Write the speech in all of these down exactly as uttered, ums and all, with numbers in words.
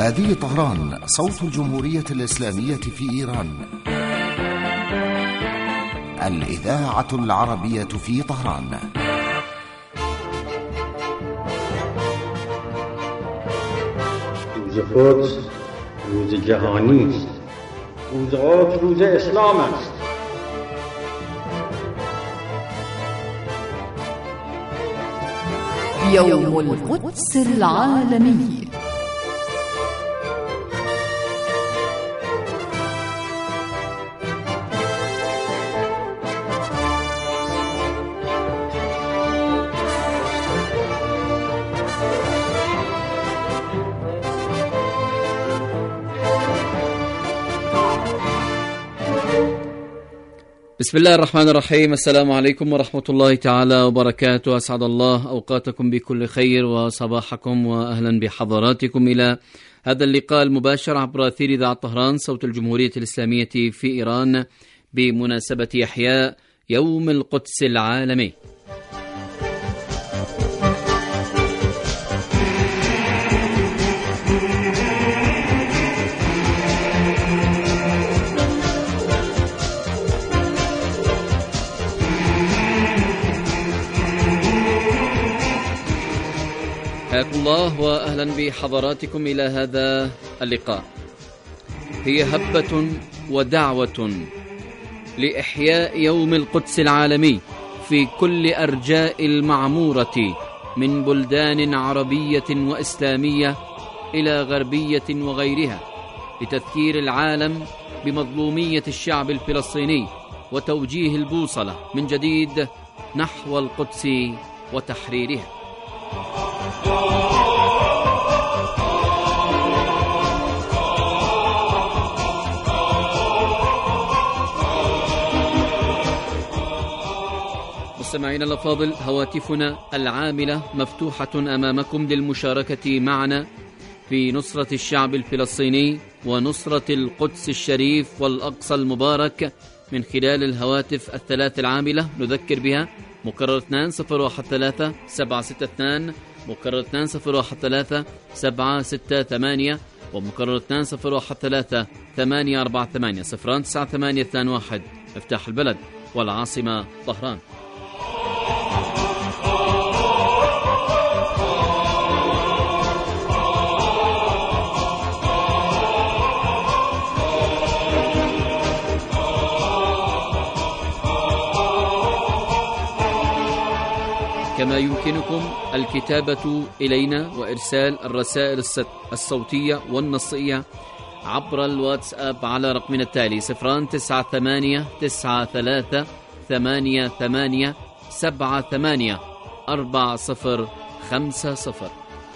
هذه طهران، صوت الجمهورية الإسلامية في إيران. الإذاعة العربية في طهران. روز قدس روز جهانی است. روز قدس روز اسلام است. يوم القدس العالمي. بسم الله الرحمن الرحيم. السلام عليكم ورحمة الله تعالى وبركاته. أسعد الله أوقاتكم بكل خير وصباحكم، وأهلا بحضراتكم إلى هذا اللقاء المباشر عبر أثير إذاعة طهران صوت الجمهورية الإسلامية في إيران بمناسبة إحياء يوم القدس العالمي. حياكم الله وأهلا بحضراتكم إلى هذا اللقاء. هي هبة ودعوة لإحياء يوم القدس العالمي في كل أرجاء المعمورة من بلدان عربية وإسلامية إلى غربية وغيرها، لتذكير العالم بمظلومية الشعب الفلسطيني وتوجيه البوصلة من جديد نحو القدس وتحريرها. مستمعينا الأفاضل، هواتفنا العاملة مفتوحة أمامكم للمشاركة معنا في نصرة الشعب الفلسطيني ونصرة القدس الشريف والأقصى المبارك من خلال الهواتف الثلاث العاملة. نذكر بها: مكرر اثنان صفر واحد ثلاثة سبعة ستة اثنان، مكرر اثنان صفر واحد ثلاثة سبعة ستة ثمانية، ومكرر اثنان صفر واحد ثلاثة ثمانية أربعة ثمانية صفران تسعة ثمانية اثنان واحد. مفتاح البلد والعاصمة طهران. كما يمكنكم الكتابة إلينا وإرسال الرسائل الصوتية والنصية عبر الواتساب على رقمنا التالي: صفران تسعة ثمانية تسعة ثلاثة ثمانية ثمانية سبعة ثمانية أربعة صفر خمسة صفر.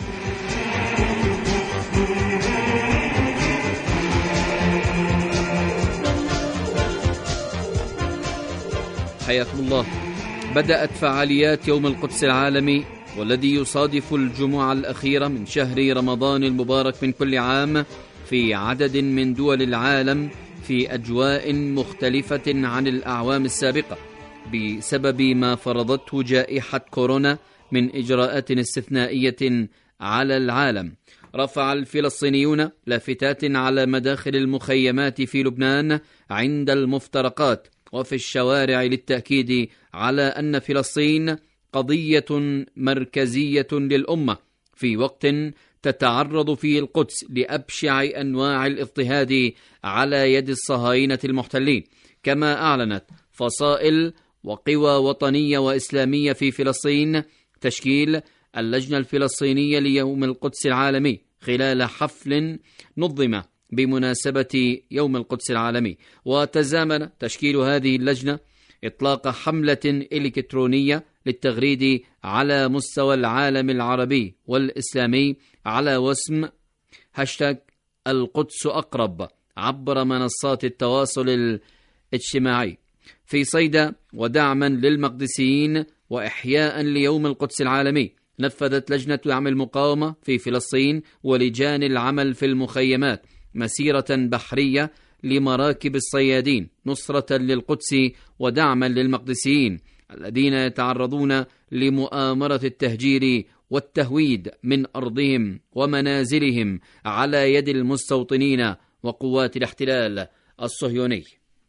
حياكم الله. بدأت فعاليات يوم القدس العالمي، والذي يصادف الجمعة الأخيرة من شهر رمضان المبارك من كل عام في عدد من دول العالم في أجواء مختلفة عن الأعوام السابقة بسبب ما فرضته جائحة كورونا من إجراءات استثنائية على العالم. رفع الفلسطينيون لافتات على مداخل المخيمات في لبنان عند المفترقات وفي الشوارع للتأكيد على أن فلسطين قضية مركزية للأمة في وقت تتعرض فيه القدس لأبشع أنواع الاضطهاد على يد الصهاينة المحتلين. كما أعلنت فصائل وقوى وطنية وإسلامية في فلسطين تشكيل اللجنة الفلسطينية ليوم القدس العالمي خلال حفل نظم بمناسبة يوم القدس العالمي. وتزامن تشكيل هذه اللجنة إطلاق حملة إلكترونية للتغريد على مستوى العالم العربي والإسلامي على وسم هاشتاغ القدس أقرب عبر منصات التواصل الاجتماعي في صيدا ودعما للمقدسيين وإحياء ليوم القدس العالمي. نفذت لجنة دعم المقاومة في فلسطين ولجان العمل في المخيمات مسيرة بحرية لمراكب الصيادين نصرة للقدس ودعما للمقدسيين الذين يتعرضون لمؤامرة التهجير والتهويد من أرضهم ومنازلهم على يد المستوطنين وقوات الاحتلال الصهيوني.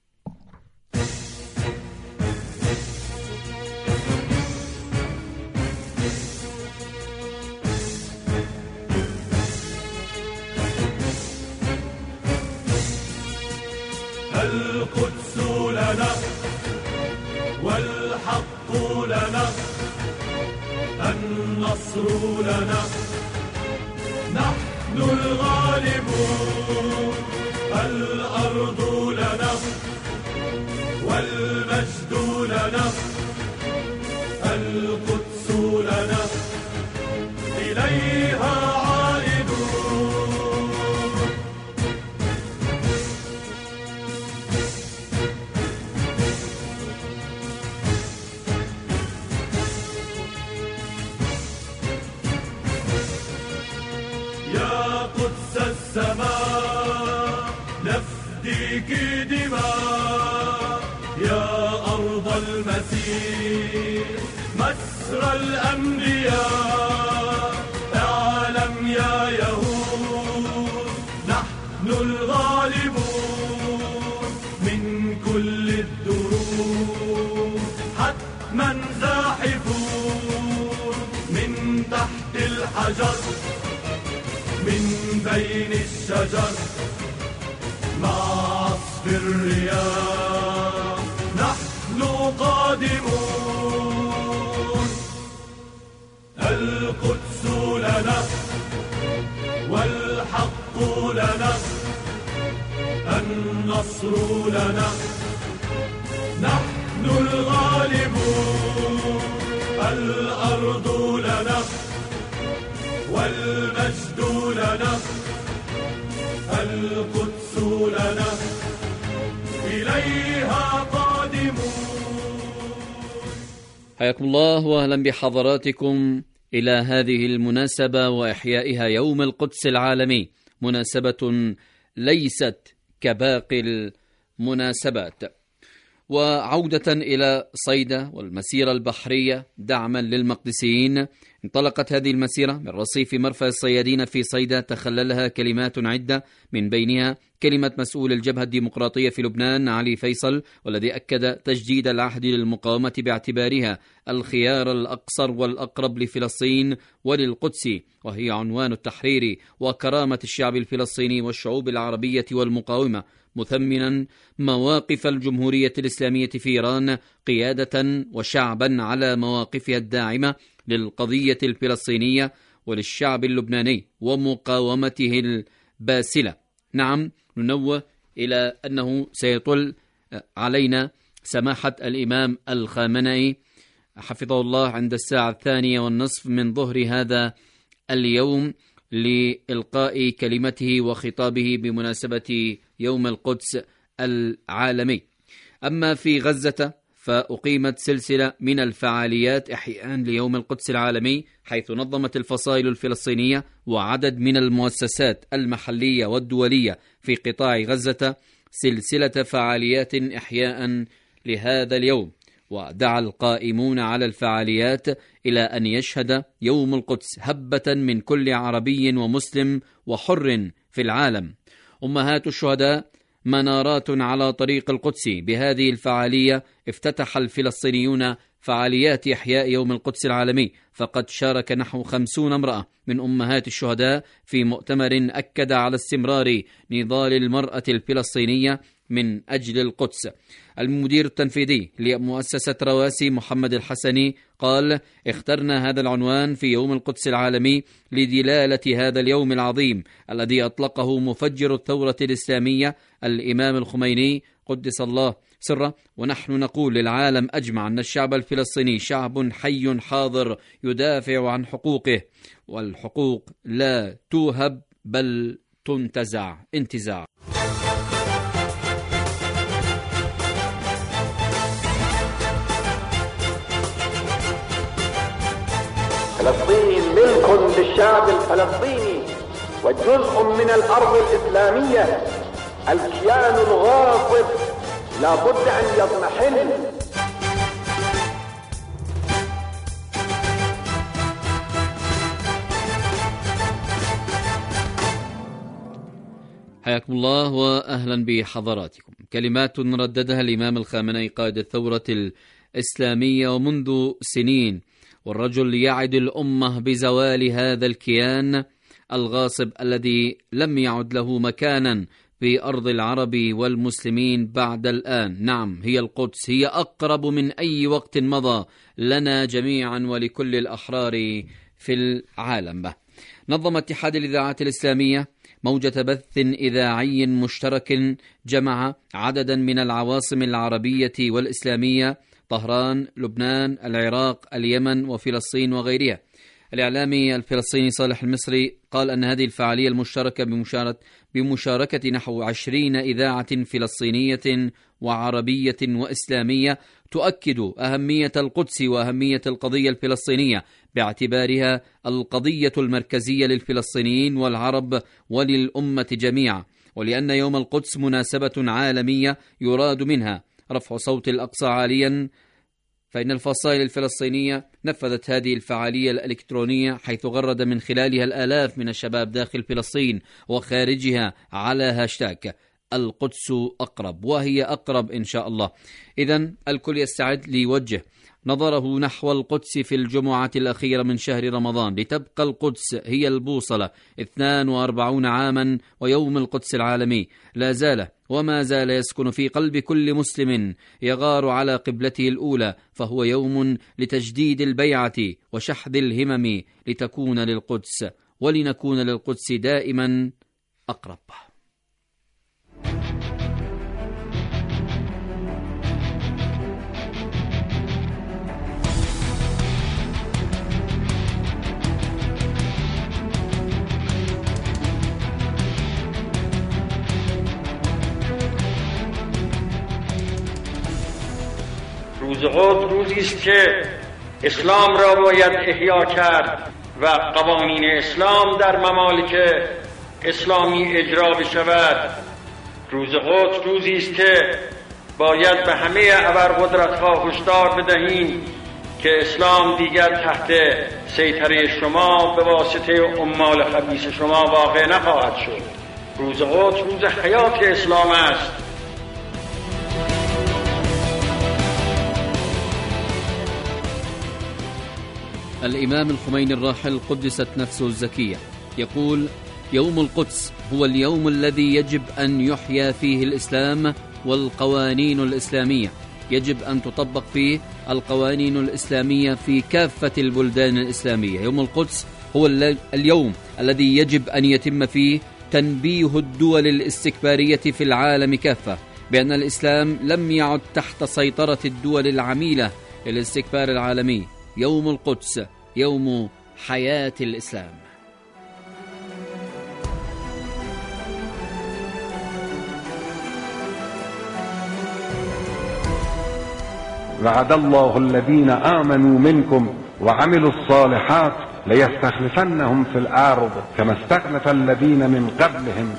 القدس لنا والحق لنا، النصر لنا، نحن الغالبون. الأرض لنا والمجد لنا، القدس لنا، إليها عائدون. يا قدس السماء نفديك دماء، يا أرض المسيح مسرى الأنبياء. اعلم يا يهود نحن الغالبون، من كل الدروب حتما زاحفون، من تحت الحجر من بين الشجر، مع عصف الرياح نحن قادمون. القدس لنا والحق لنا، النصر لنا، نحن الغالبون. الأرض لنا والمجد لنا، القدس لنا، إليها قادمون. حياكم الله وأهلا بحضراتكم إلى هذه المناسبة وإحيائها يوم القدس العالمي، مناسبة ليست كباقي المناسبات. وعودة إلى صيدا والمسيرة البحرية دعما للمقدسيين، انطلقت هذه المسيرة من رصيف مرفأ الصيادين في صيدا، تخللها كلمات عدة، من بينها كلمة مسؤول الجبهة الديمقراطية في لبنان علي فيصل، والذي أكد تجديد العهد للمقاومة باعتبارها الخيار الأقصر والأقرب لفلسطين وللقدس، وهي عنوان التحرير وكرامة الشعب الفلسطيني والشعوب العربية والمقاومة، مثمنا مواقف الجمهورية الإسلامية في إيران قيادة وشعبا على مواقفها الداعمة للقضية الفلسطينية وللشعب اللبناني ومقاومته الباسلة. نعم، ننوه إلى أنه سيطل علينا سماحة الإمام الخامنئي حفظه الله عند الساعة الثانية والنصف من ظهر هذا اليوم لإلقاء كلمته وخطابه بمناسبة يوم القدس العالمي. أما في غزة فأقيمت سلسلة من الفعاليات إحياء ليوم القدس العالمي، حيث نظمت الفصائل الفلسطينية وعدد من المؤسسات المحلية والدولية في قطاع غزة سلسلة فعاليات إحياء لهذا اليوم. ودعا القائمون على الفعاليات إلى أن يشهد يوم القدس هبة من كل عربي ومسلم وحر في العالم. أمهات الشهداء منارات على طريق القدس. بهذه الفعالية افتتح الفلسطينيون فعاليات إحياء يوم القدس العالمي، فقد شارك نحو خمسون امرأة من أمهات الشهداء في مؤتمر أكد على استمرار نضال المرأة الفلسطينية من أجل القدس. المدير التنفيذي لمؤسسة رواسي محمد الحسني قال: اخترنا هذا العنوان في يوم القدس العالمي لدلالة هذا اليوم العظيم الذي أطلقه مفجر الثورة الإسلامية الإمام الخميني قدس الله سره، ونحن نقول للعالم أجمع أن الشعب الفلسطيني شعب حي حاضر يدافع عن حقوقه، والحقوق لا توهب بل تنتزع انتزاع. فلسطين ملك للشعب الفلسطيني وجزء من الأرض الإسلامية. الكيان الغاصب لا بد أن يضمحل. حياكم الله وأهلا بحضراتكم. كلمات رددها الإمام الخامنئي قائد الثورة الإسلامية ومنذ سنين، والرجل يعد الأمة بزوال هذا الكيان الغاصب الذي لم يعد له مكانا في أرض العرب والمسلمين بعد الآن. نعم، هي القدس، هي أقرب من أي وقت مضى لنا جميعا ولكل الأحرار في العالم. نظم اتحاد الإذاعات الإسلامية موجة بث إذاعي مشترك جمع عددا من العواصم العربية والإسلامية: طهران، لبنان، العراق، اليمن وفلسطين وغيرها. الإعلامي الفلسطيني صالح المصري قال أن هذه الفعالية المشتركة بمشاركة نحو عشرين إذاعة فلسطينية وعربية وإسلامية تؤكد أهمية القدس وأهمية القضية الفلسطينية باعتبارها القضية المركزية للفلسطينيين والعرب وللأمة جميعا، ولأن يوم القدس مناسبة عالمية يراد منها رفع صوت الأقصى عاليا، فإن الفصائل الفلسطينية نفذت هذه الفعالية الإلكترونية حيث غرد من خلالها الآلاف من الشباب داخل فلسطين وخارجها على هاشتاج القدس أقرب، وهي أقرب إن شاء الله. إذن الكل يستعد ليوجه نظره نحو القدس في الجمعة الأخيرة من شهر رمضان، لتبقى القدس هي البوصلة. اثنان وأربعون عاما ويوم القدس العالمي لا زال وما زال يسكن في قلب كل مسلم يغار على قبلته الأولى، فهو يوم لتجديد البيعة وشحذ الهمم لتكون للقدس ولنكون للقدس دائما أقرب. روز قدس روزی است که اسلام را باید احیا کرد و قوانین اسلام در ممالک اسلامی اجرا بشود. روز قدس روزی است که باید به همه ابرقدرت‌ها هشدار بدهیم که اسلام دیگر تحت سیطره شما به واسطه عمال خبیث شما واقع نخواهد شد. روز قدس روز حیات اسلام است. الإمام الخميني الراحل قدست نفسه الزكية يقول: يوم القدس هو اليوم الذي يجب أن يحيا فيه الإسلام والقوانين الإسلامية، يجب أن تطبق فيه القوانين الإسلامية في كافة البلدان الإسلامية. يوم القدس هو اليوم الذي يجب أن يتم فيه تنبيه الدول الاستكبارية في العالم كافة بأن الإسلام لم يعد تحت سيطرة الدول العميلة للاستكبار العالمي. يوم القدس يوم حياة الإسلام. وعد الله الذين آمنوا منكم وعملوا الصالحات ليستخلفنهم في الأرض كما استخلف الذين من قبلهم.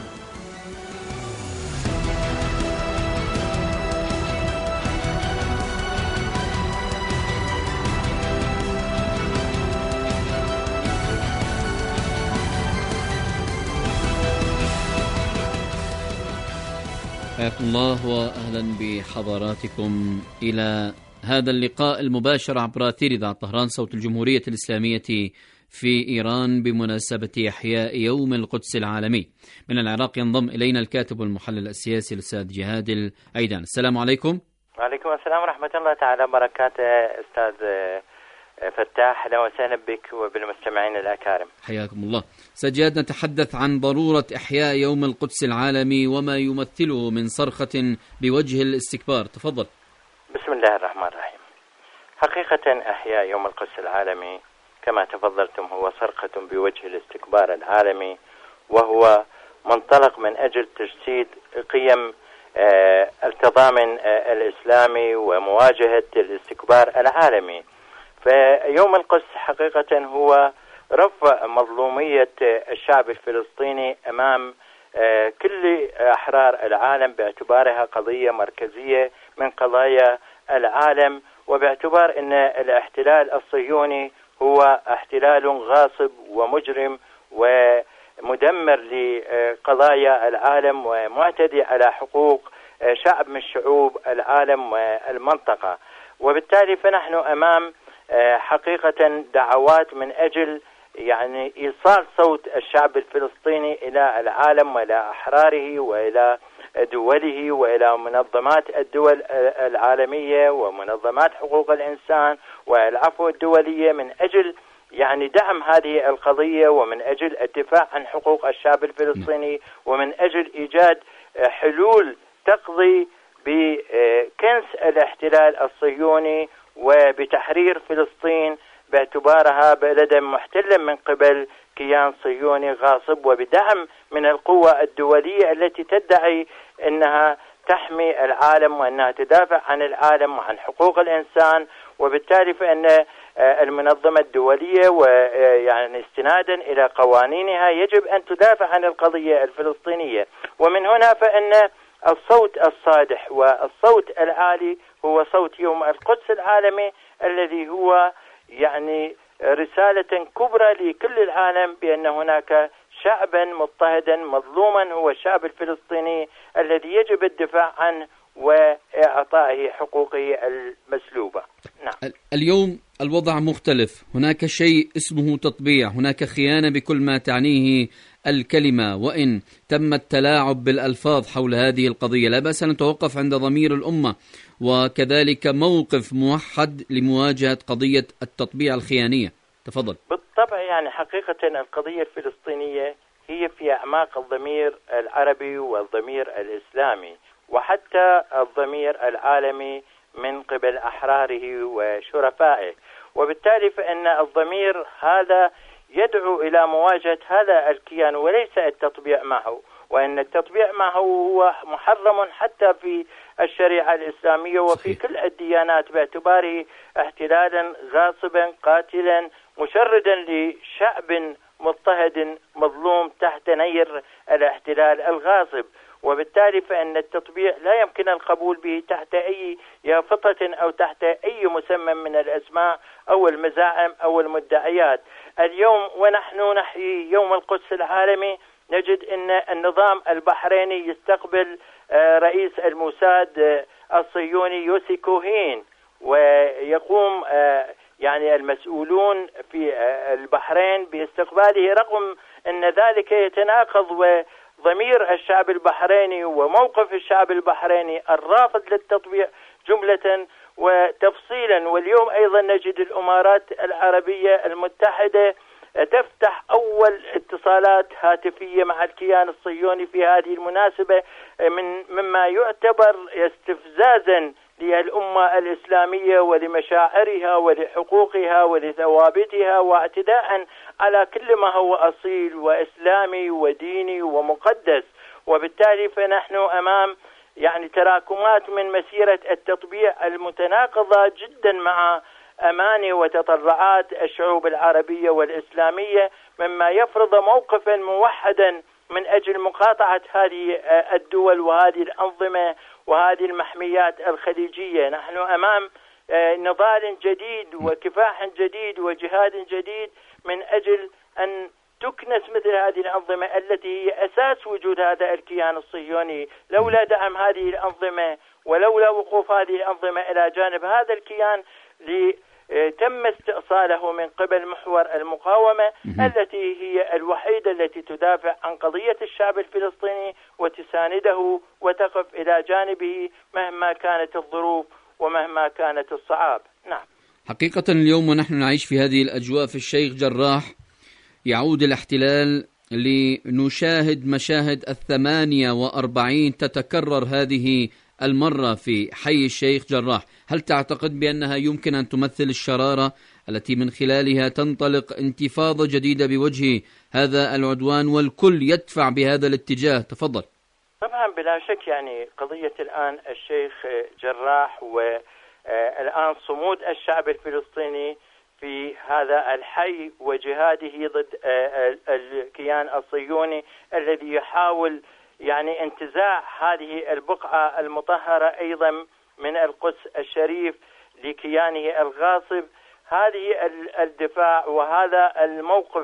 حياكم الله وأهلا بحضراتكم إلى هذا اللقاء المباشر عبر أثير إذاعة طهران صوت الجمهورية الإسلامية في إيران بمناسبة إحياء يوم القدس العالمي. من العراق ينضم إلينا الكاتب والمحلل السياسي الأستاذ جهاد العيدان. السلام عليكم. وعليكم السلام ورحمة الله تعالى وبركاته أستاذ فتاح، أهلا وسهلا بك وبالمستمعين الأكارم. حياكم الله. سجاد، نتحدث عن ضرورة إحياء يوم القدس العالمي وما يمثله من صرخة بوجه الاستكبار. تفضل. بسم الله الرحمن الرحيم. حقيقة إحياء يوم القدس العالمي كما تفضلتم هو صرخة بوجه الاستكبار العالمي، وهو منطلق من أجل تجسيد قيم آه التضامن آه الإسلامي ومواجهة الاستكبار العالمي. فيوم القدس حقيقة هو رفع مظلومية الشعب الفلسطيني أمام كل أحرار العالم باعتبارها قضية مركزية من قضايا العالم، وباعتبار أن الاحتلال الصهيوني هو احتلال غاصب ومجرم مدمر لقضايا العالم ومعتدي على حقوق شعب من شعوب العالم والمنطقة. وبالتالي فنحن أمام حقيقة دعوات من أجل يعني إيصال صوت الشعب الفلسطيني إلى العالم وإلى أحراره وإلى دوله وإلى منظمات الدول العالمية ومنظمات حقوق الإنسان والعفو الدولية من أجل يعني دعم هذه القضية ومن أجل الدفاع عن حقوق الشعب الفلسطيني ومن أجل إيجاد حلول تقضي بكنس الاحتلال الصهيوني وبتحرير فلسطين باعتبارها بلدا محتلا من قبل كيان صهيوني غاصب، وبدعم من القوى الدولية التي تدعي أنها تحمي العالم وأنها تدافع عن العالم وعن حقوق الإنسان. وبالتالي فإن المنظمة الدولية ويعني استنادا إلى قوانينها يجب أن تدافع عن القضية الفلسطينية. ومن هنا فإن الصوت الصادح والصوت العالي هو صوت يوم القدس العالمي الذي هو يعني رسالة كبرى لكل العالم بأن هناك شعبا مضطهدا مظلوما هو الشعب الفلسطيني الذي يجب الدفاع عنه وإعطائه حقوقه المسلوبة. نعم. اليوم الوضع مختلف، هناك شيء اسمه تطبيع، هناك خيانة بكل ما تعنيه الكلمة، وإن تم التلاعب بالألفاظ حول هذه القضية لا بأس أن نتوقف عند ضمير الأمة وكذلك موقف موحد لمواجهة قضية التطبيع الخيانية. تفضل. بالطبع يعني حقيقة القضية الفلسطينية هي في أعماق الضمير العربي والضمير الإسلامي وحتى الضمير العالمي من قبل أحراره وشرفائه، وبالتالي فإن الضمير هذا يدعو إلى مواجهة هذا الكيان وليس التطبيع معه، وأن التطبيع معه هو محرم حتى في الشريعة الإسلامية وفي كل الديانات باعتباره احتلالا غاصبا قاتلا مشردا لشعب مضطهد مظلوم تحت نير الاحتلال الغاصب. وبالتالي فإن التطبيع لا يمكن القبول به تحت أي يافطة أو تحت أي مسمى من الأسماء أو المزاعم أو المدعيات. اليوم ونحن نحيي يوم القدس العالمي نجد أن النظام البحريني يستقبل رئيس الموساد الصهيوني يوسي كوهين، ويقوم يعني المسؤولون في البحرين باستقباله رغم أن ذلك يتناقض وضمير الشعب البحريني وموقف الشعب البحريني الرافض للتطبيع جملة وتفصيلا. واليوم أيضا نجد الإمارات العربية المتحدة تفتح أول اتصالات هاتفية مع الكيان الصهيوني في هذه المناسبة من مما يعتبر استفزازا للأمة الإسلامية ولمشاعرها ولحقوقها ولثوابتها واعتداء على كل ما هو أصيل وإسلامي وديني ومقدس. وبالتالي فنحن أمام يعني تراكمات من مسيرة التطبيع المتناقضة جدا مع أماني وتطلعات الشعوب العربية والإسلامية، مما يفرض موقفا موحدا من أجل مقاطعة هذه الدول وهذه الأنظمة وهذه المحميات الخليجية. نحن أمام نضال جديد وكفاح جديد وجهاد جديد من أجل أن تكنس مثل هذه الأنظمة التي هي أساس وجود هذا الكيان الصهيوني. لولا دعم هذه الأنظمة ولولا وقوف هذه الأنظمة إلى جانب هذا الكيان تم استئصاله من قبل محور المقاومة التي هي الوحيدة التي تدافع عن قضية الشعب الفلسطيني وتسانده وتقف إلى جانبه مهما كانت الظروف ومهما كانت الصعاب. نعم. حقيقة اليوم ونحن نعيش في هذه الأجواء في الشيخ جراح يعود الاحتلال لنشاهد مشاهد الثمانية وأربعين تتكرر هذه المرة في حي الشيخ جراح. هل تعتقد بأنها يمكن أن تمثل الشرارة التي من خلالها تنطلق انتفاضة جديدة بوجه هذا العدوان والكل يدفع بهذا الاتجاه؟ تفضل. طبعا بلا شك يعني قضية الآن الشيخ جراح والآن صمود الشعب الفلسطيني في هذا الحي وجهاده ضد الكيان الصهيوني الذي يحاول يعني انتزاع هذه البقعة المطهرة أيضا من القدس الشريف لكيانه الغاصب. هذه الدفاع وهذا الموقف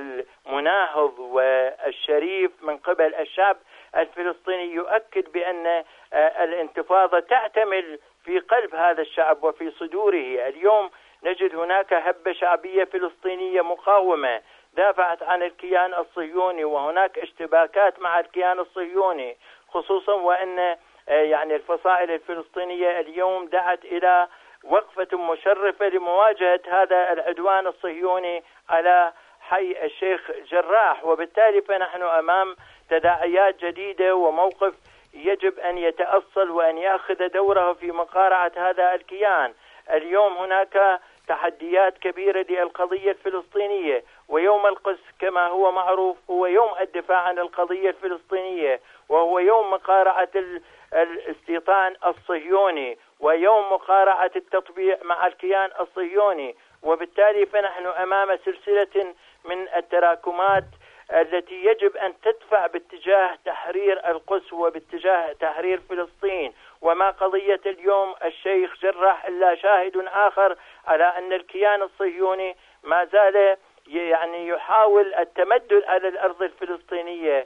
المناهض والشريف من قبل الشعب الفلسطيني يؤكد بأن الانتفاضة تعتمل في قلب هذا الشعب وفي صدوره. اليوم نجد هناك هبة شعبية فلسطينية مقاومة دافعت عن الكيان الصهيوني، وهناك اشتباكات مع الكيان الصهيوني، خصوصا وأن يعني الفصائل الفلسطينية اليوم دعت إلى وقفة مشرفة لمواجهة هذا العدوان الصهيوني على حي الشيخ جراح. وبالتالي فنحن أمام تداعيات جديدة وموقف يجب أن يتأصل وأن يأخذ دوره في مقارعة هذا الكيان. اليوم هناك تحديات كبيرة للقضية الفلسطينية، ويوم القدس كما هو معروف هو يوم الدفاع عن القضية الفلسطينية، وهو يوم مقارعة الاستيطان الصهيوني ويوم مقارعة التطبيع مع الكيان الصهيوني. وبالتالي فنحن أمام سلسلة من التراكمات التي يجب أن تدفع باتجاه تحرير القدس وباتجاه تحرير فلسطين. وما قضية اليوم الشيخ جراح إلا شاهد آخر على أن الكيان الصهيوني ما زال يعني يحاول التمدد على الأرض الفلسطينية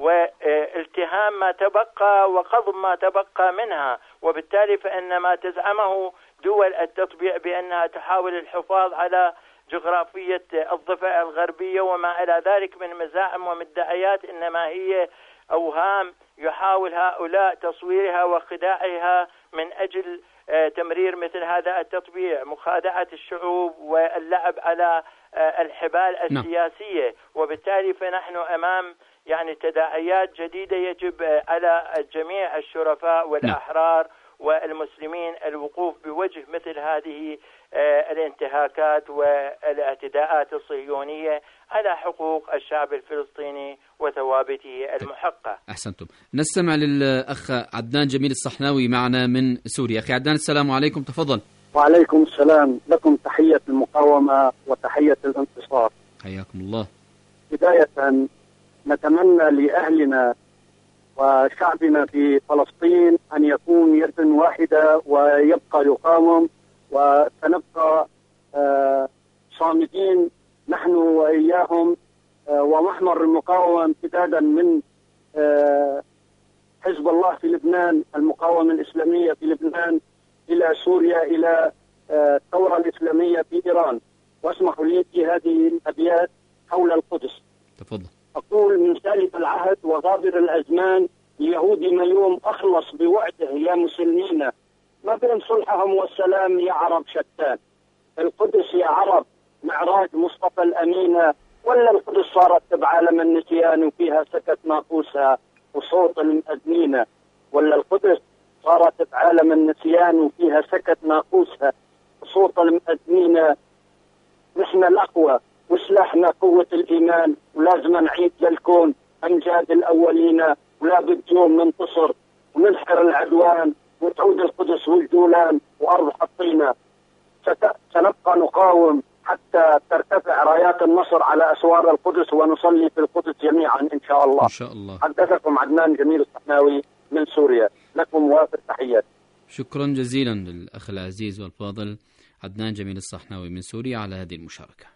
والتهام ما تبقى وقضم ما تبقى منها. وبالتالي فإن ما تزعمه دول التطبيع بأنها تحاول الحفاظ على جغرافية الضفة الغربية وما إلى ذلك من مزاعم ومدعيات، إنما هي أوهام يحاول هؤلاء تصويرها وخداعها من أجل تمرير مثل هذا التطبيع، مخادعة الشعوب واللعب على الحبال السياسية. وبالتالي فنحن أمام يعني تداعيات جديدة يجب على جميع الشرفاء والأحرار والمسلمين الوقوف بوجه مثل هذه الانتهاكات والاعتداءات الصهيونية على حقوق الشعب الفلسطيني وثوابته المحقة. أحسنتم. نستمع للأخ عدنان جميل الصحناوي معنا من سوريا. أخي عدنان السلام عليكم، تفضل. وعليكم السلام، لكم تحية المقاومة وتحية الانتصار. حياكم الله. بداية نتمنى لأهلنا وشعبنا في فلسطين أن يكون يد واحدة ويبقى يقاوم، وسنبقى صامدين نحن وإياهم ومحور المقاومة امتدادا من حزب الله في لبنان، المقاومة الإسلامية في لبنان، إلى سوريا، إلى الثورة الإسلامية في إيران. واسمحوا لي في هذه الأبيات حول القدس. تفضل. أقول: من سالف العهد وغابر الأزمان اليهودي ما يوم أخلص بوعده يا مسلمين، ما بين صلحهم والسلام يا عرب شتان. القدس يا عرب معراج مصطفى الأمينة، ولا القدس صارت بعالم النسيان وفيها سكت ناقوسها وصوت المأذنين. ولا القدس صارت بعالم النسيان وفيها سكت ناقوسها وصوت المأذنين. نحن الأقوى وسلاحنا قوة الإيمان، ولازم نعيد للكون أمجاد الأولين، ولا بالجوم ننتصر وننحر العدوان وتعود القدس والجولان وأرض حطينا. سنبقى نقاوم حتى ترتفع رايات النصر على أسوار القدس ونصلي في القدس جميعا إن شاء الله. إن شاء الله. حدثكم عدنان جميل الصحناوي من سوريا، لكم وافر تحيات. شكرا جزيلا للأخ العزيز والفاضل عدنان جميل الصحناوي من سوريا على هذه المشاركة.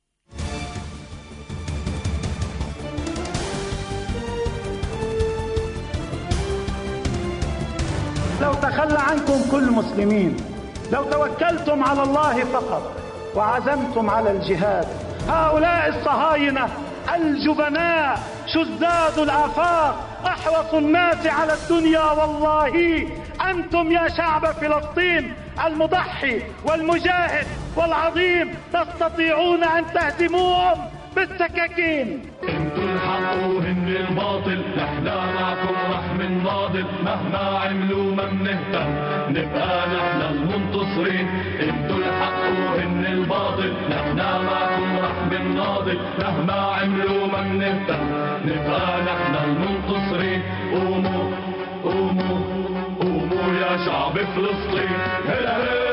لو تخلى عنكم كل المسلمين، لو توكلتم على الله فقط وعزمتم على الجهاد، هؤلاء الصهاينة الجبناء شذاذ الآفاق أحرص الناس على الدنيا، والله أنتم يا شعب فلسطين المضحي والمجاهد والعظيم تستطيعون أن تهزموهم بالسكاكين. انتوا الحق وهن الباطل، نحنا معكم رحم الناضل، مهما عملوا ما بنهتم، نبقى نحن المنتصرين. انتوا الحق وهن الباطل، نحنا معكم رحم الناضل، مهما عملوا ما بنهتم، نبقى نحن المنتصرين. قوموا قوموا قوموا يا شعب فلسطين، هلا هلا.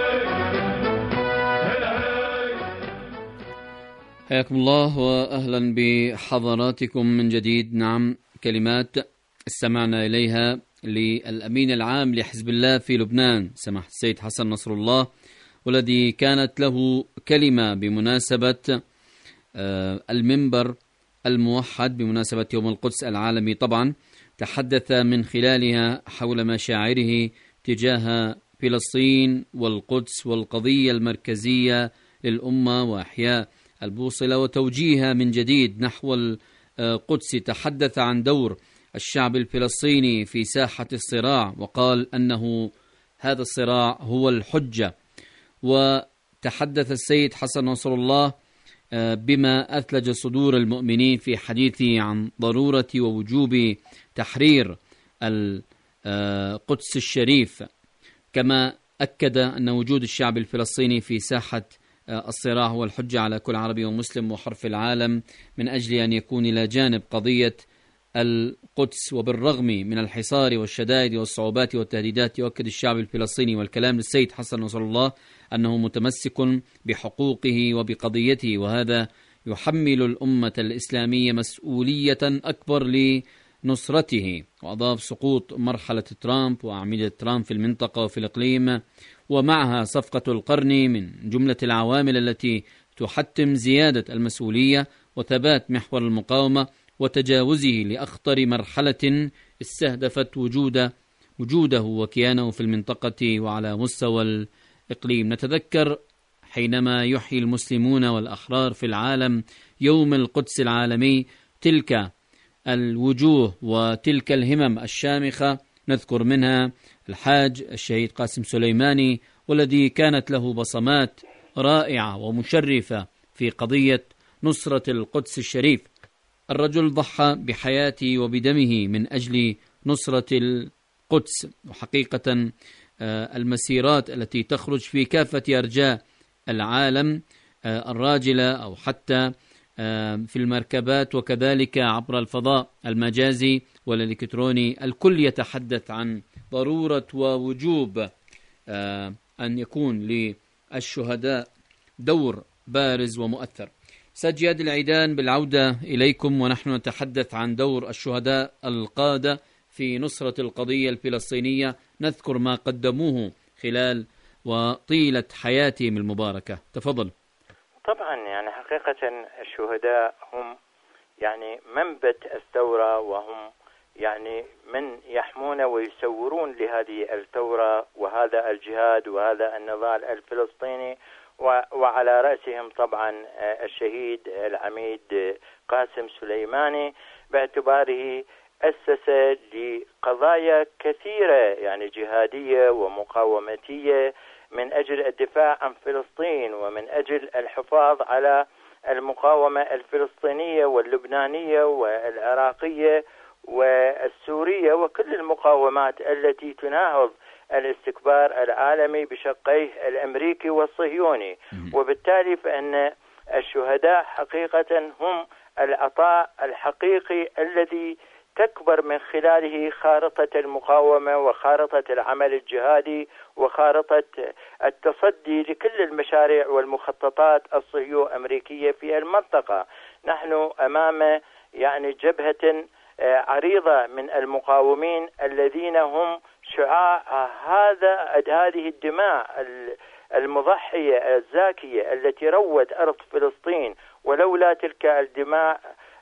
حياكم الله وأهلا بحضراتكم من جديد. نعم، كلمات استمعنا إليها للأمين العام لحزب الله في لبنان سماحة السيد حسن نصر الله، والذي كانت له كلمة بمناسبة المنبر الموحد بمناسبة يوم القدس العالمي. طبعا تحدث من خلالها حول مشاعره تجاه فلسطين والقدس والقضية المركزية للأمة وإحياء البوصلة وتوجيهها من جديد نحو القدس. تحدث عن دور الشعب الفلسطيني في ساحة الصراع وقال أنه هذا الصراع هو الحجة. وتحدث السيد حسن نصر الله بما أثلج صدور المؤمنين في حديثه عن ضرورة ووجوب تحرير القدس الشريف، كما أكد أن وجود الشعب الفلسطيني في ساحة الصراع هو الحجة على كل عربي ومسلم وحرف العالم من أجل أن يكون إلى جانب قضية القدس. وبالرغم من الحصار والشدائد والصعوبات والتهديدات يؤكد الشعب الفلسطيني والكلام للسيد حسن نصر الله أنه متمسك بحقوقه وبقضيته، وهذا يحمل الأمة الإسلامية مسؤولية أكبر لنصرته. وأضاف سقوط مرحلة ترامب وأعمدة ترامب في المنطقة وفي الإقليم ومعها صفقة القرن من جملة العوامل التي تحتم زيادة المسؤولية وثبات محور المقاومة وتجاوزه لأخطر مرحلة استهدفت وجود وجوده وكيانه في المنطقة وعلى مستوى الإقليم. نتذكر حينما يحيي المسلمون والأحرار في العالم يوم القدس العالمي تلك الوجوه وتلك الهمم الشامخة، نذكر منها الحاج الشهيد قاسم سليماني والذي كانت له بصمات رائعة ومشرفة في قضية نصرة القدس الشريف. الرجل ضحى بحياته وبدمه من أجل نصرة القدس. وحقيقة المسيرات التي تخرج في كافة أرجاء العالم الراجلة أو حتى في المركبات وكذلك عبر الفضاء المجازي والإلكتروني، الكل يتحدث عن ضرورة ووجوب أن يكون للشهداء دور بارز ومؤثر. سيد جهاد العيدان، بالعودة إليكم ونحن نتحدث عن دور الشهداء القادة في نصرة القضية الفلسطينية، نذكر ما قدموه خلال وطيلة حياتهم المباركة. تفضل. طبعا يعني حقيقة الشهداء هم يعني منبت الثورة، وهم يعني من يحمون ويسورون لهذه الثورة وهذا الجهاد وهذا النضال الفلسطيني، وعلى رأسهم طبعا الشهيد العميد قاسم سليماني، باعتباره أسس لقضايا كثيرة يعني جهادية ومقاومتية من أجل الدفاع عن فلسطين ومن أجل الحفاظ على المقاومة الفلسطينية واللبنانية والعراقية والسورية وكل المقاومات التي تناهض الاستكبار العالمي بشقيه الأمريكي والصهيوني. وبالتالي فإن الشهداء حقيقة هم العطاء الحقيقي الذي تكبر من خلاله خارطة المقاومة وخارطة العمل الجهادي وخارطة التصدي لكل المشاريع والمخططات الصهيو أمريكية في المنطقة. نحن أمام يعني جبهة عريضة من المقاومين الذين هم شعاع هذا هذه الدماء المضحية الزاكية التي روت أرض فلسطين، ولولا تلك الدماء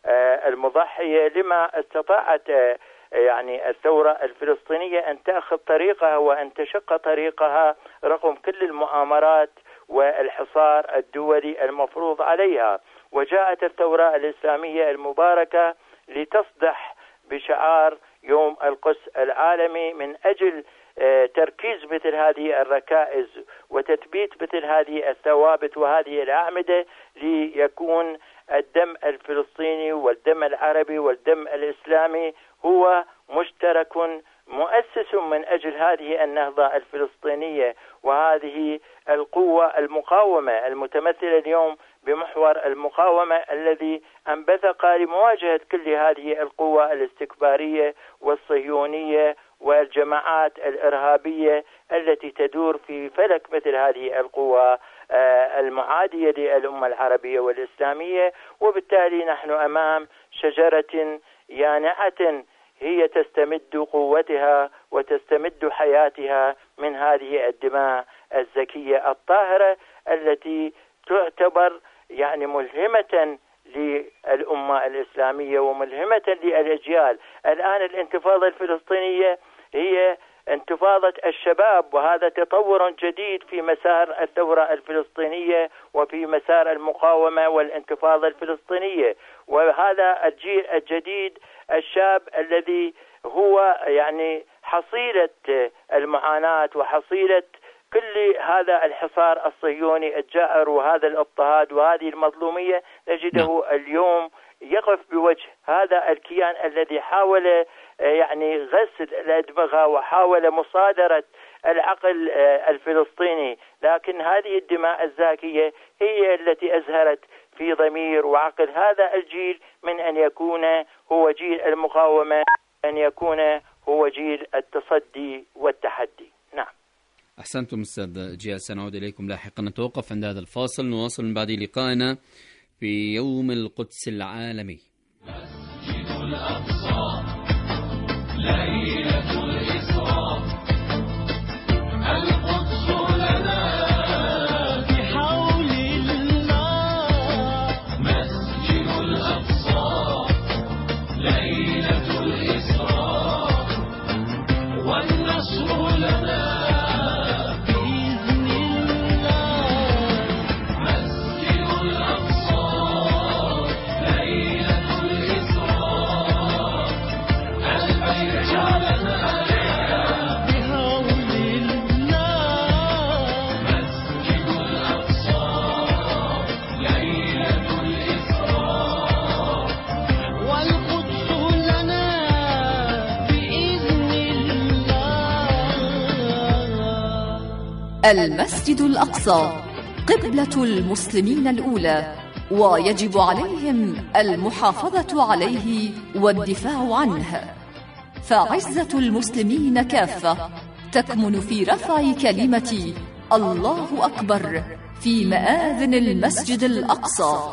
المضحية لما استطاعت يعني الثورة الفلسطينية أن تأخذ طريقها وأن تشق طريقها رغم كل المؤامرات والحصار الدولي المفروض عليها. وجاءت الثورة الإسلامية المباركة لتصدح بشعار يوم القدس العالمي من أجل تركيز مثل هذه الركائز وتثبيت مثل هذه الثوابت وهذه الأعمدة، ليكون الدم الفلسطيني والدم العربي والدم الإسلامي هو مشترك مؤسس من أجل هذه النهضة الفلسطينية وهذه القوة المقاومة المتمثلة اليوم بمحور المقاومة الذي أنبثق لمواجهة كل هذه القوى الاستكبارية والصهيونية والجماعات الإرهابية التي تدور في فلك مثل هذه القوى المعادية للأمة العربية والإسلامية. وبالتالي نحن أمام شجرة يانعة هي تستمد قوتها وتستمد حياتها من هذه الدماء الزكية الطاهرة التي تعتبر يعني ملهمة للأمة الإسلامية وملهمة للأجيال. الآن الانتفاضة الفلسطينية هي انتفاضة الشباب، وهذا تطور جديد في مسار الثورة الفلسطينية وفي مسار المقاومة والانتفاضة الفلسطينية. وهذا الجيل الجديد الشاب الذي هو يعني حصيلة المعاناة وحصيلة كل هذا الحصار الصهيوني الجائر وهذا الاضطهاد وهذه المظلومية، نجده اليوم يقف بوجه هذا الكيان الذي حاول يعني غسل الأدمغة وحاول مصادرة العقل الفلسطيني، لكن هذه الدماء الزاكية هي التي أزهرت في ضمير وعقل هذا الجيل من أن يكون هو جيل المقاومة، أن يكون هو جيل التصدي والتحدي. نعم، أحسنتم أستاذ جياد، سنعود إليكم لاحقا. نتوقف عند هذا الفاصل، نواصل من بعد لقائنا في يوم القدس العالمي. مسجد الأقصى ليلة الإسراء، القدس لنا بحول الله. مسجد الأقصى ليلة الإسراء، والنصر لنا بإذن الله. مسجد الأقصى ليلة الإسراء، البيت لنا بحول الله. مسجد الأقصى ليلة الإسراء، والقدس لنا بإذن الله. المسجد الأقصى قبلة المسلمين الأولى، ويجب عليهم المحافظة عليه والدفاع عنه، فعزة المسلمين كافة تكمن في رفع كلمة الله أكبر في مآذن المسجد الأقصى.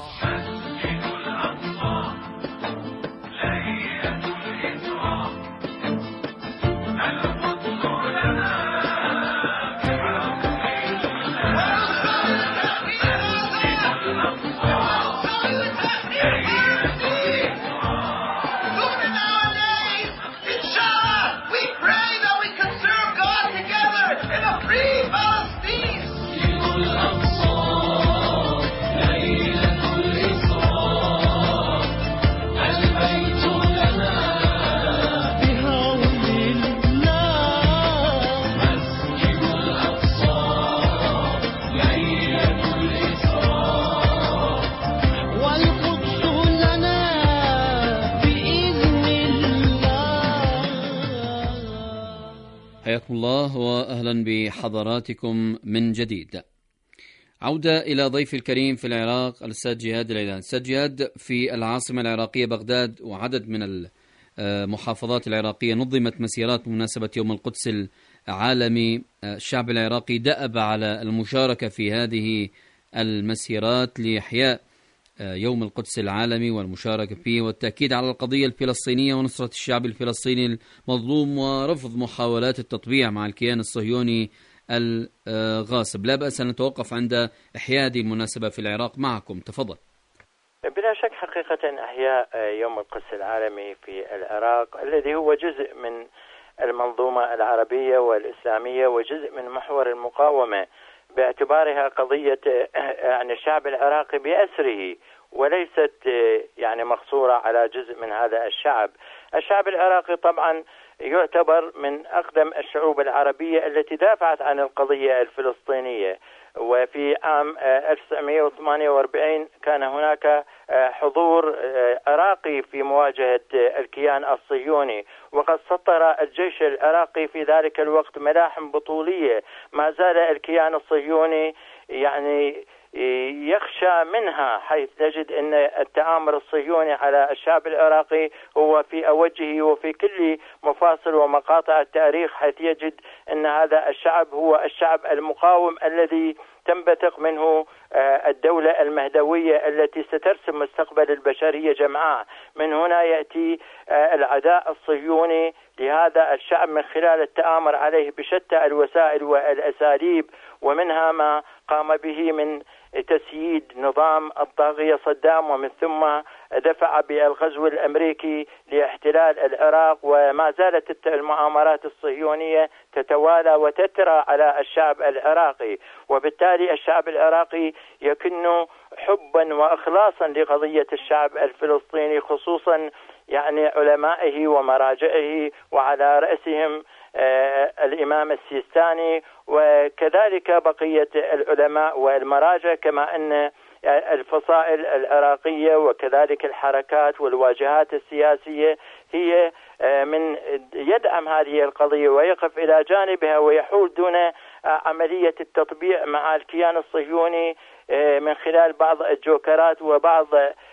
حياكم الله وأهلا بحضراتكم من جديد. عودة إلى ضيف الكريم في العراق الأستاذ جهاد العيدان. أستاذ جهاد، في العاصمة العراقية بغداد وعدد من المحافظات العراقية نظمت مسيرات بمناسبة يوم القدس العالمي. الشعب العراقي دأب على المشاركة في هذه المسيرات لإحياء يوم القدس العالمي والمشاركة فيه والتأكيد على القضية الفلسطينية ونصرة الشعب الفلسطيني المظلوم ورفض محاولات التطبيع مع الكيان الصهيوني الغاصب. لا بأس أن نتوقف عند إحياء هذه المناسبة في العراق معكم، تفضل. بلا شك حقيقة إحياء يوم القدس العالمي في العراق الذي هو جزء من المنظومة العربية والإسلامية وجزء من محور المقاومة، باعتبارها قضية يعني الشعب العراقي بأسره وليست يعني مقصورة على جزء من هذا الشعب. الشعب العراقي طبعا يعتبر من أقدم الشعوب العربية التي دافعت عن القضية الفلسطينية، وفي عام ألف وتسعمئة وثمانية وأربعين كان هناك حضور عراقي في مواجهة الكيان الصهيوني، وقد سطر الجيش العراقي في ذلك الوقت ملاحم بطولية ما زال الكيان الصهيوني يعني يخشى منها، حيث تجد أن التآمر الصهيوني على الشعب العراقي هو في أوجه وفي كل مفاصل ومقاطع التاريخ، حيث يجد أن هذا الشعب هو الشعب المقاوم الذي تنبثق منه الدولة المهدوية التي سترسم مستقبل البشرية جمعاء. من هنا يأتي العداء الصهيوني لهذا الشعب من خلال التآمر عليه بشتى الوسائل والأساليب، ومنها ما قام به من تسييد نظام الطاغية صدام، ومن ثم دفع بالغزو الأمريكي لاحتلال العراق، وما زالت المؤامرات الصهيونية تتوالى وتترى على الشعب العراقي. وبالتالي الشعب العراقي يكن حبا وإخلاصا لقضية الشعب الفلسطيني، خصوصا يعني علمائه ومراجعه، وعلى رأسهم آه الإمام السيستاني، وكذلك بقية العلماء والمراجع، كما أن الفصائل العراقية وكذلك الحركات والواجهات السياسية هي آه من يدعم هذه القضية ويقف إلى جانبها ويحول دون آه عملية التطبيع مع الكيان الصهيوني آه من خلال بعض الجوكرات وبعض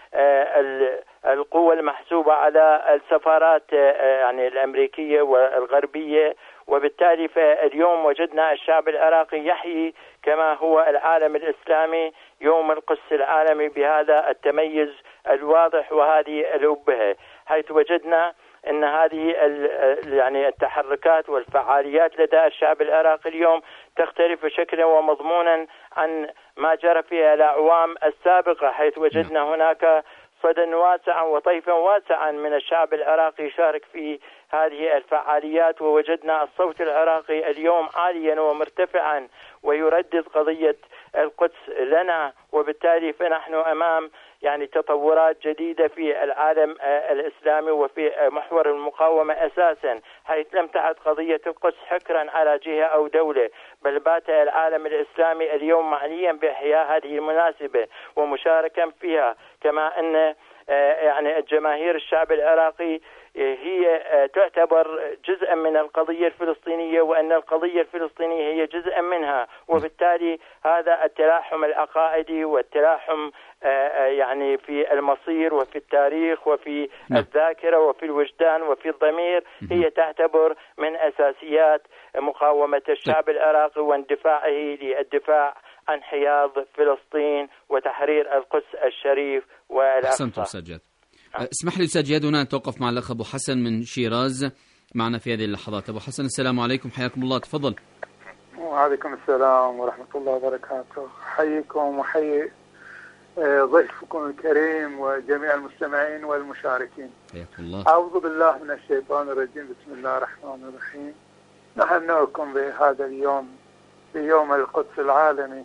آه القوة المحسوبة على السفارات يعني الأمريكية والغربية. وبالتالي فاليوم وجدنا الشعب العراقي يحيي كما هو العالم الإسلامي يوم القدس العالمي بهذا التميز الواضح وهذه الأبهة، حيث وجدنا أن هذه يعني التحركات والفعاليات لدى الشعب العراقي اليوم تختلف شكلا ومضمونا عن ما جرى في الأعوام السابقة، حيث وجدنا هناك صدى واسعا وطيفا واسعا من الشعب العراقي يشارك في هذه الفعاليات، ووجدنا الصوت العراقي اليوم عاليا ومرتفعا ويردد قضية القدس لنا. وبالتالي فنحن أمام يعني تطورات جديدة في العالم الإسلامي وفي محور المقاومة أساسا، حيث لم تعد قضية القدس حكرا على جهة أو دولة، بل بات العالم الإسلامي اليوم معنيا بإحياء هذه المناسبة ومشاركا فيها، كما أن يعني الجماهير الشعب العراقي هي تعتبر جزءا من القضية الفلسطينية، وأن القضية الفلسطينية هي جزءا منها. وبالتالي هذا التلاحم العقائدي والتلاحم يعني في المصير وفي التاريخ وفي الذاكرة وفي الوجدان وفي الضمير هي تعتبر من أساسيات مقاومة الشعب العراقي واندفاعه للدفاع عن حياض فلسطين وتحرير القدس الشريف والأقصى. أحسنتم سجاد. اسمح لي أستاذ جهاد هنا أن توقف مع الأخ أبو حسن من شيراز معنا في هذه اللحظات. أبو حسن السلام عليكم، حياكم الله، تفضل. وعليكم السلام ورحمة الله وبركاته. حيكم وحي ضيفكم الكريم وجميع المستمعين والمشاركين. حياكم الله. أعوذ بالله من الشيطان الرجيم، بسم الله الرحمن الرحيم. نهنئكم بهذا اليوم، بيوم القدس العالمي،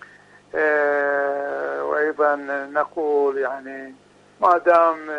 وأيضا نقول يعني ما دام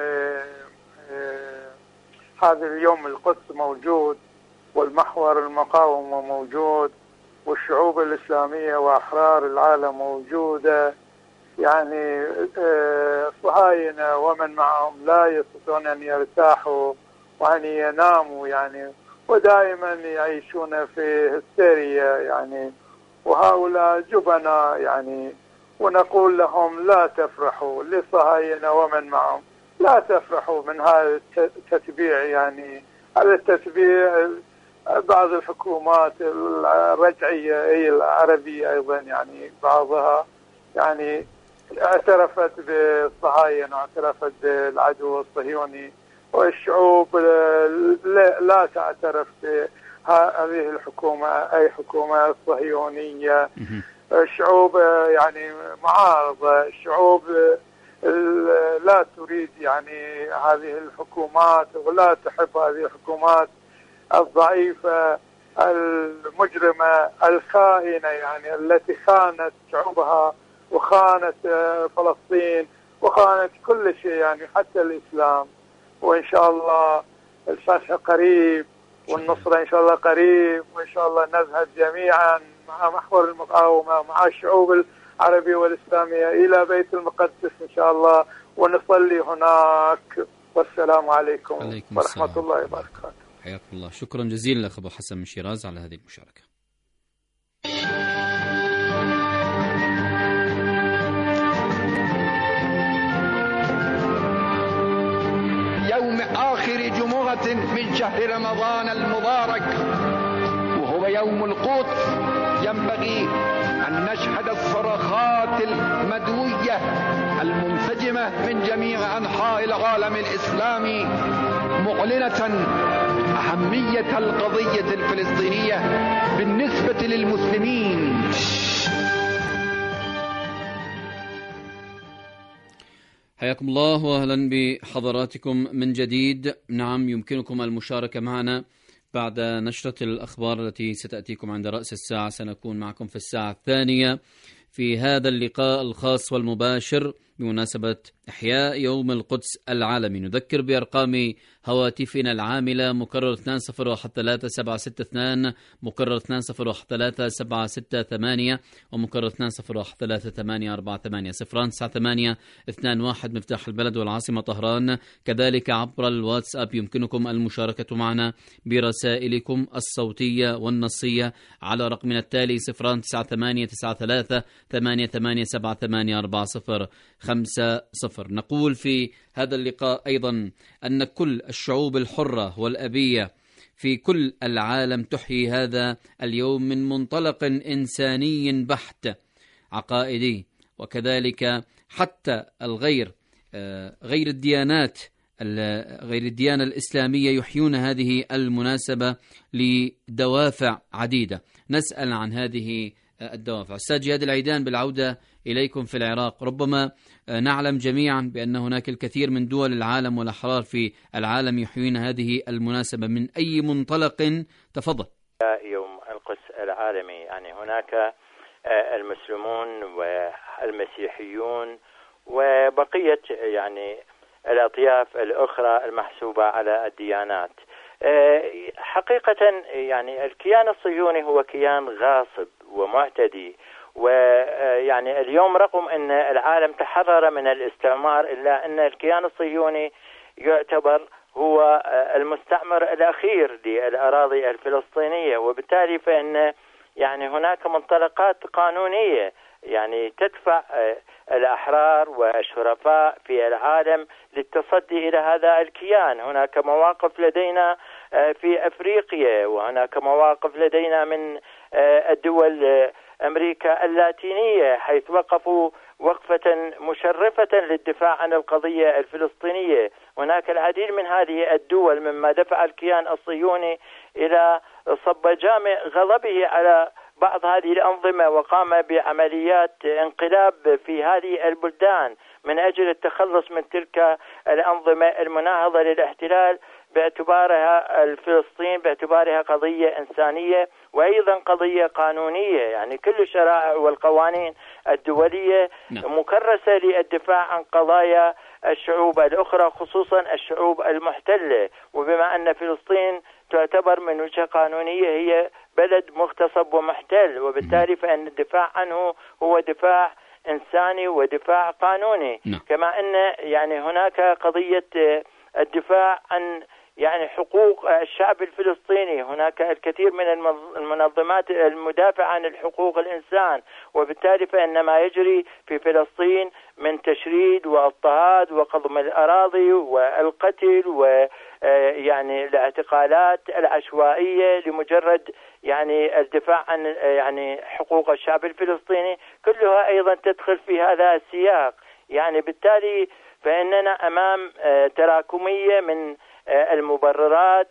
هذا اليوم القدس موجود والمحور المقاومة موجود والشعوب الإسلامية وأحرار العالم موجودة، يعني الصهاينة ومن معهم لا يستطيعون أن يرتاحوا وأن يناموا، يعني ودائما يعيشون في هستيريا يعني، وهؤلاء جبناء يعني. ونقول لهم لا تفرحوا للصهاينة ومن معهم، لا تفرحوا من هذا التتبيع، يعني هذا التتبيع بعض الحكومات الرجعية أي العربية أيضا يعني بعضها يعني اعترفت بالصهاينة واعترفت بالعدو الصهيوني، والشعوب لا تعترف بهذه الحكومة أي حكومة صهيونية. الشعوب يعني معارضة، الشعوب لا تريد يعني هذه الحكومات ولا تحب هذه الحكومات الضعيفة المجرمة الخائنة، يعني التي خانت شعوبها وخانت فلسطين وخانت كل شيء يعني حتى الإسلام. وإن شاء الله الفتح قريب والنصرة إن شاء الله قريب، وإن شاء الله نذهب جميعا مع محور المقاومة مع الشعوب العربية والإسلامية إلى بيت المقدس إن شاء الله ونصلي هناك. والسلام عليكم, عليكم ورحمة السلام. الله وبركاته. حياكم الله. شكرا جزيلا لأخ أبو حسن من شيراز على هذه المشاركة. يوم آخر جمعة من شهر رمضان المبارك وهو يوم القدس، ينبغي أن نشهد الصرخات المدوية المنسجمة من جميع أنحاء العالم الإسلامي معلنة أهمية القضية الفلسطينية بالنسبة للمسلمين. حياكم الله وأهلا بحضراتكم من جديد. نعم، يمكنكم المشاركة معنا بعد نشرة الأخبار التي ستأتيكم عند رأس الساعة. سنكون معكم في الساعة الثانية في هذا اللقاء الخاص والمباشر بمناسبة إحياء يوم القدس العالمي. نذكر بأرقام هواتفنا العاملة: مكرر اثنين صفر واحد ثلاثة سبعة ستة اثنين، مكرر اثنين صفر واحد ثلاثة سبعة ستة ثمانية، ومكرر اثنين صفر واحد ثلاثة ثمانية أربعة ثمانية صفر تسعة ثمانية اثنين واحد مفتاح البلد والعاصمة طهران. كذلك عبر الواتساب يمكنكم المشاركة معنا برسائلكم الصوتية والنصية على رقمنا التالي صفر تسعة ثمانية تسعة ثلاثة ثمانية ثمانية سبعة ثمانية أربعة صفر خمسة صفر. نقول في هذا اللقاء أيضا أن كل الشعوب الحرة والأبية في كل العالم تحيي هذا اليوم من منطلق إنساني بحت عقائدي، وكذلك حتى الغير غير الديانات غير الديانة الإسلامية يحيون هذه المناسبة لدوافع عديدة. نسأل عن هذه الدوافع. أستاذ جهاد العيدان، بالعودة إليكم في العراق، ربما نعلم جميعا بأن هناك الكثير من دول العالم والأحرار في العالم يحيون هذه المناسبة. من أي منطلق؟ تفضل. يوم القدس العالمي يعني هناك المسلمون والمسيحيون وبقية يعني الأطياف الأخرى المحسوبة على الديانات. حقيقة يعني الكيان الصهيوني هو كيان غاصب ومعتدي، ويعني اليوم رغم أن العالم تحرر من الاستعمار إلا أن الكيان الصهيوني يعتبر هو المستعمر الأخير للأراضي الفلسطينية، وبالتالي فإن يعني هناك منطلقات قانونية يعني تدفع الأحرار والشرفاء في العالم للتصدي إلى هذا الكيان. هناك مواقف لدينا في أفريقيا، وهناك مواقف لدينا من الدول أمريكا اللاتينية حيث وقفوا وقفة مشرفة للدفاع عن القضية الفلسطينية. هناك العديد من هذه الدول مما دفع الكيان الصهيوني إلى صب جامع غضبه على بعض هذه الأنظمة، وقام بعمليات انقلاب في هذه البلدان من أجل التخلص من تلك الأنظمة المناهضة للاحتلال باعتبارها الفلسطين باعتبارها قضية إنسانية وأيضا قضية قانونية. يعني كل الشرائع والقوانين الدولية مكرسة للدفاع عن قضايا الشعوب الأخرى خصوصا الشعوب المحتلة، وبما أن فلسطين تعتبر من وجهة قانونية هي بلد مغتصب ومحتل، وبالتالي فإن الدفاع عنه هو دفاع إنساني ودفاع قانوني. م. كما أن يعني هناك قضية الدفاع عن يعني حقوق الشعب الفلسطيني. هناك الكثير من المنظمات المدافعة عن الحقوق الإنسان، وبالتالي فإن ما يجري في فلسطين من تشريد واضطهاد وقضم الأراضي والقتل ويعني الاعتقالات العشوائية لمجرد يعني الدفاع عن يعني حقوق الشعب الفلسطيني كلها أيضا تدخل في هذا السياق. يعني بالتالي فإننا أمام تراكمية من المبررات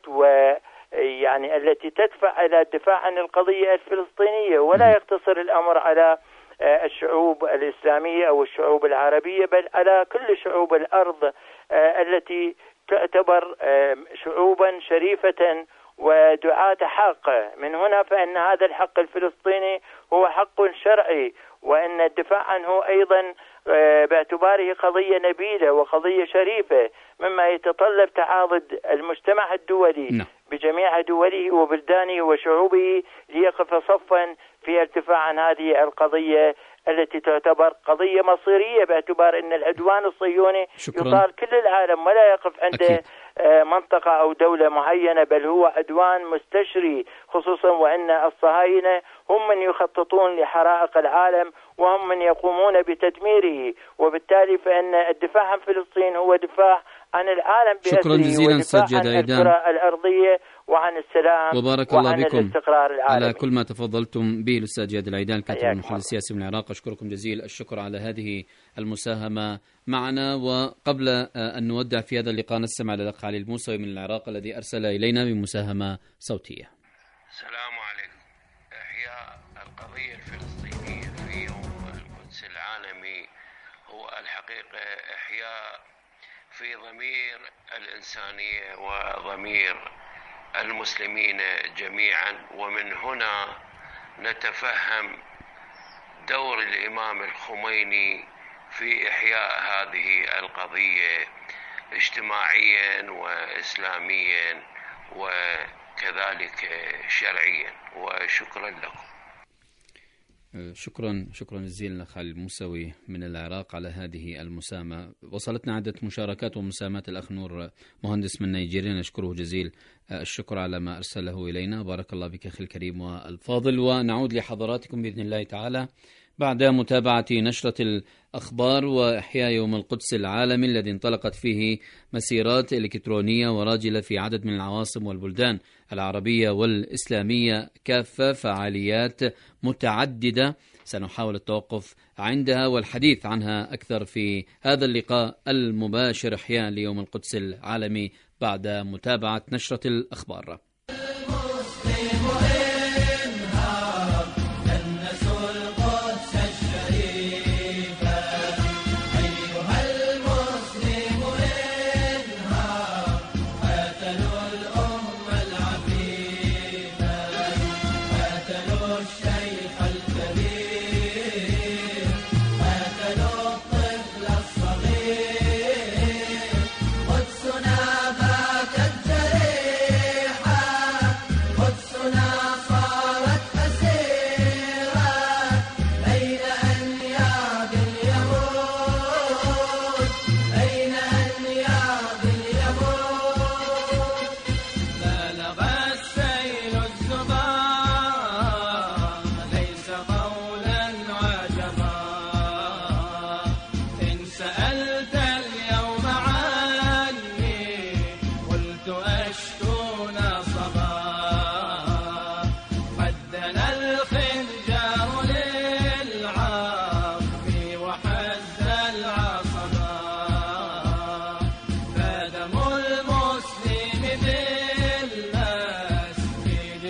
ويعني التي تدفع إلى الدفاع عن القضية الفلسطينية، ولا يقتصر الأمر على الشعوب الإسلامية أو الشعوب العربية بل على كل شعوب الأرض التي تعتبر شعوبا شريفة ودعاة حق. من هنا فإن هذا الحق الفلسطيني هو حق شرعي، وأن الدفاع عنه أيضا باعتباره قضية نبيلة وقضية شريفة مما يتطلب تعاضد المجتمع الدولي ن. بجميع دوله وبلدانه وشعوبه ليقف صفا في الدفاع عن هذه القضية التي تعتبر قضية مصيرية باعتبار أن العدوان الصهيوني يطال كل العالم ولا يقف عند أكيد. منطقة أو دولة معينة، بل هو عدوان مستشري، خصوصا وأن الصهاينة هم من يخططون لحرائق العالم وهم من يقومون بتدميره، وبالتالي فإن الدفاع عن فلسطين هو دفاع عن العالم بأسره ودفاع عن الكرة الأرضية وعن السلام وبارك الله وعن بكم الاستقرار العالمي. على كل ما تفضلتم به الأستاذ جهاد العيدان الكاتب والمحلل السياسي من العراق. أشكركم جزيل الشكر على هذه المساهمة معنا. وقبل أن نودع في هذا اللقاء نستمع للأخ علي الموسوي من العراق الذي أرسل إلينا بمساهمة صوتية. السلام عليكم. إحياء القضية الفلسطينية في يوم القدس العالمي هو الحقيقة إحياء في ضمير الإنسانية وضمير المسلمين جميعا، ومن هنا نتفهم دور الإمام الخميني في إحياء هذه القضية اجتماعيا وإسلاميا وكذلك شرعيا. وشكرا لكم. شكرا شكرا جزيلا أخ الموسوي من العراق على هذه المساهمة. وصلتنا عدة مشاركات ومساهمات. الأخ نور مهندس من نيجيريا نشكره جزيل الشكر على ما أرسله إلينا. بارك الله بك أخي الكريم والفاضل. ونعود لحضراتكم بإذن الله تعالى بعد متابعة نشرة الأخبار وإحياء يوم القدس العالمي الذي انطلقت فيه مسيرات إلكترونية وراجلة في عدد من العواصم والبلدان العربية والإسلامية كافة، فعاليات متعددة سنحاول التوقف عندها والحديث عنها أكثر في هذا اللقاء المباشر إحياء ليوم القدس العالمي بعد متابعة نشرة الأخبار.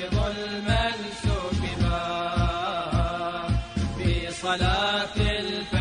صلاة الفجر